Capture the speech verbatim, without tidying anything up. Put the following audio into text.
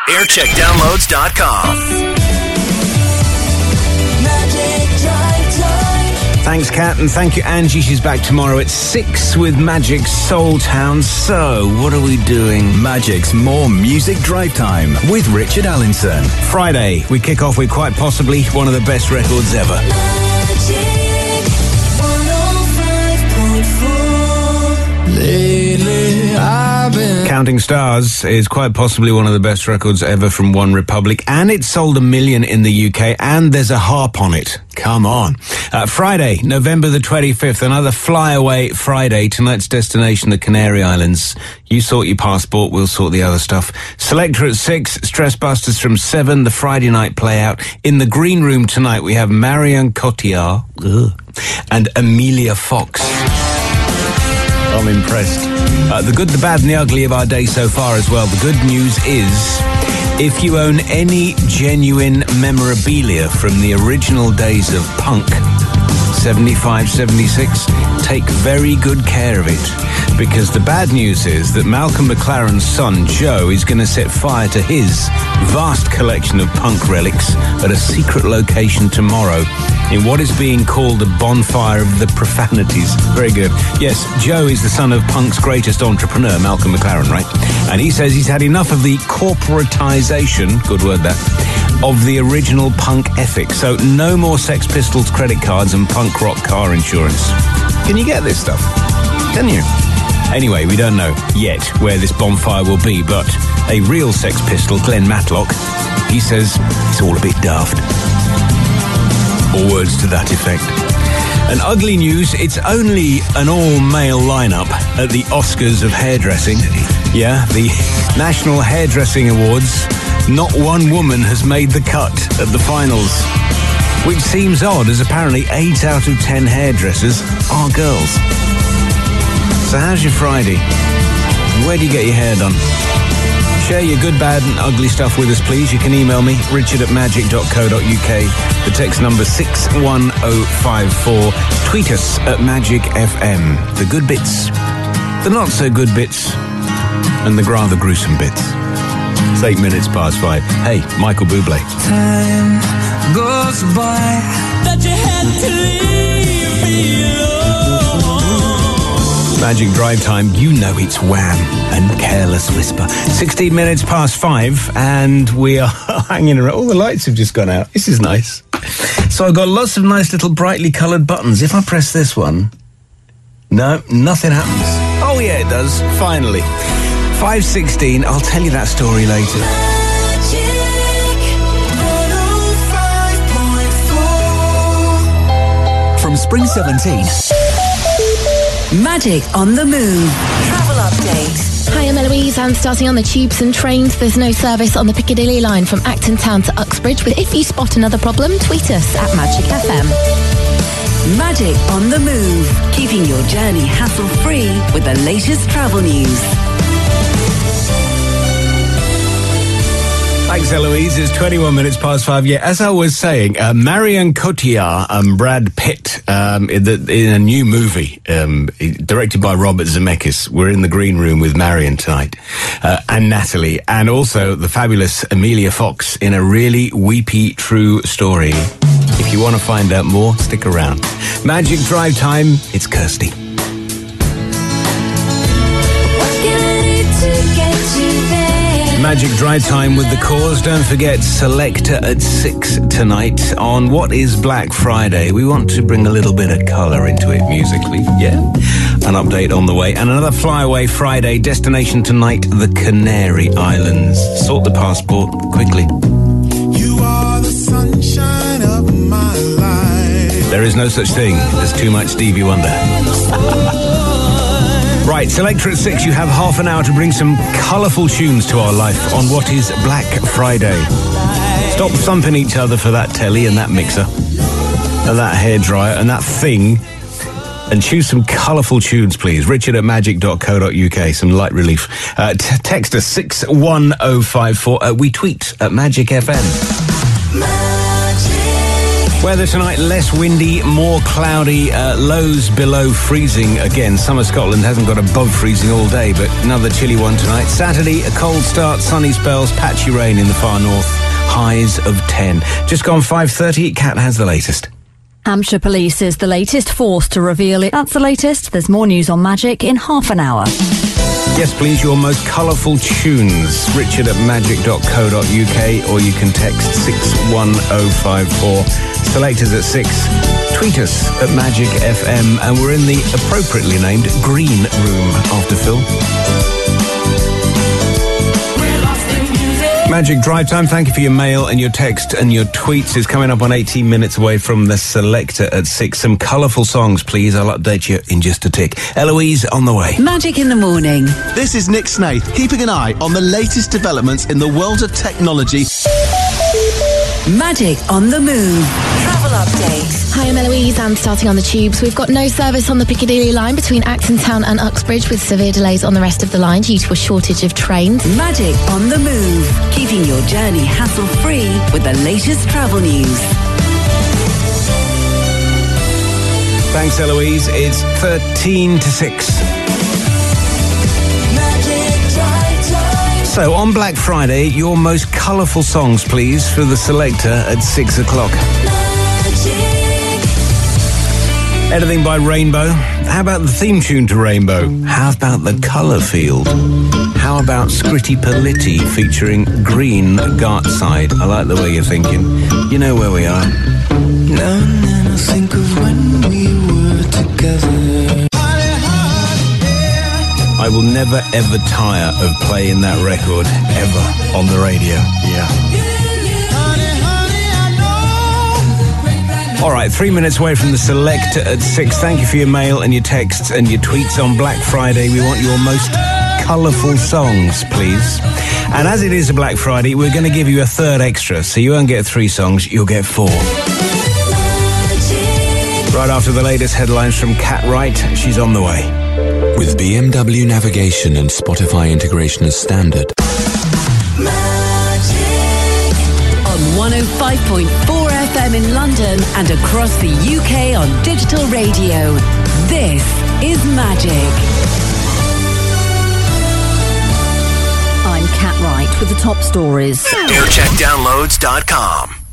aircheck downloads dot com. Thanks, Kat, and thank you, Angie. She's back tomorrow at six with Magic's Soul Town. So, what are we doing? Magic's More Music Drive Time with Richard Allinson. Friday, we kick off with quite possibly one of the best records ever. Magic one oh five point four. Lately, I've been... Counting Stars is quite possibly one of the best records ever from One Republic, and it sold a million in the U K, and there's a harp on it. Come on. Uh, Friday, November the twenty-fifth, another flyaway Friday. Tonight's destination, the Canary Islands. You sort your passport, we'll sort the other stuff. Selector at six, Stress Busters from seven, the Friday night play out. In the green room tonight, we have Marion Cotillard ugh, and Amelia Fox. I'm impressed. Uh, the good, the bad and the ugly of our day so far as well. The good news is, if you own any genuine memorabilia from the original days of punk, seventy-five, seventy-six, take very good care of it. Because the bad news is that Malcolm McLaren's son, Joe, is going to set fire to his vast collection of punk relics at a secret location tomorrow in what is being called a bonfire of the profanities. Very good. Yes, Joe is the son of punk's greatest entrepreneur, Malcolm McLaren, right? And he says he's had enough of the corporatization, good word that, of the original punk ethic. So no more Sex Pistols credit cards and punk rock car insurance. Can you get this stuff? Can you? Anyway, we don't know yet where this bonfire will be, but a real Sex Pistol, Glenn Matlock, he says it's all a bit daft. Or words to that effect. And ugly news, it's only an all-male lineup at the Oscars of hairdressing. Yeah, the National Hairdressing Awards. Not one woman has made the cut at the finals, which seems odd, as apparently eight out of ten hairdressers are girls. So how's your Friday? Where do you get your hair done? Share your good, bad and ugly stuff with us, please. You can email me, richard at magic dot co dot uk. The text number six one oh five four. Tweet us at Magic F M. The good bits, the not so good bits, and the rather gruesome bits. It's eight minutes past five. Hey, Michael Bublé. Time goes by That you had to leave me alone. Magic Drive Time, you know it's Wham and Careless Whisper. sixteen minutes past five, and we are hanging around. All the lights have just gone out. This is nice. So I've got lots of nice little brightly coloured buttons. If I press this one, no, nothing happens. Oh yeah, it does. Finally. five sixteen, I'll tell you that story later. Magic one oh five point four. From Spring seventeen. Magic on the Move. Travel update. Hi, I'm Eloise, and starting on the tubes and trains, there's no service on the Piccadilly line from Acton Town to Uxbridge, but if you spot another problem, tweet us at Magic F M. Magic on the Move. Keeping your journey hassle-free with the latest travel news. Thanks, Eloise. It's twenty-one minutes past five. Yeah, as I was saying, uh, Marion Cotillard and Brad Pitt um, in, the, in a new movie um, directed by Robert Zemeckis. We're in the green room with Marion tonight uh, and Natalie, and also the fabulous Amelia Fox in a really weepy true story. If you want to find out more, stick around. Magic Drive Time, it's Kirsty. What can I do to get you there? Magic Drive Time with the Cause. Don't forget, Selector at six tonight on what is Black Friday. We want to bring a little bit of colour into it musically. Yeah. An update on the way. And another Flyaway Friday. Destination tonight, the Canary Islands. Sort the passport quickly. You are the sunshine of my life. There is no such thing as too much Stevie Wonder. Right, Selector at six, you have half an hour to bring some colourful tunes to our life on what is Black Friday. Stop thumping each other for that telly and that mixer and that hairdryer and that thing, and choose some colourful tunes, please. Richard at magic dot co dot uk, some light relief. Uh, t- text us six one oh five four. Uh, we tweet at Magic F M. Magic Weather tonight, less windy, more cloudy, uh, lows below freezing again. Summer Scotland hasn't got above freezing all day, but another chilly one tonight. Saturday, a cold start, sunny spells, patchy rain in the far north, highs of ten. Just gone five thirty, Kat has the latest. Hampshire Police is the latest force to reveal it. That's the latest. There's more news on Magic in half an hour. Yes, please, your most colourful tunes. Richard at magic dot co dot uk, or you can text six one oh five four. Selectors at six. Tweet us at Magic F M, and we're in the appropriately named Green Room after Phil. Magic Drive Time, thank you for your mail and your text and your tweets. Is coming up on eighteen minutes away from the Selector at six. Some colourful songs, please. I'll update you in just a tick. Eloise, on the way. Magic in the morning. This is Nick Snaith, keeping an eye on the latest developments in the world of technology. Magic on the move. Travel update. Hi, I'm Eloise, and starting on the tubes, we've got no service on the Piccadilly line between Acton Town and Uxbridge, with severe delays on the rest of the line due to a shortage of trains. Magic on the move. Keeping your journey hassle-free with the latest travel news. Thanks, Eloise. It's thirteen to six. So, on Black Friday, your most colourful songs, please, for the Selector at six o'clock. Anything by Rainbow? How about the theme tune to Rainbow? How about the colour field? How about Scritti Politti featuring Green Gartside? I like the way you're thinking. You know where we are. Now and then I think of when we were together. I will never ever tire of playing that record, ever, on the radio. Yeah. All right, three minutes away from the Selector at six. Thank you for your mail and your texts and your tweets on Black Friday. We want your most colourful songs, please. And as it is a Black Friday, we're going to give you a third extra, so you won't get three songs, you'll get four. Right after the latest headlines from Kat Wright, she's on the way. With B M W navigation and Spotify integration as standard. On one oh five point four F M in London and across the U K on digital radio. This is Magic. I'm Kat Wright with the top stories. air check downloads dot com.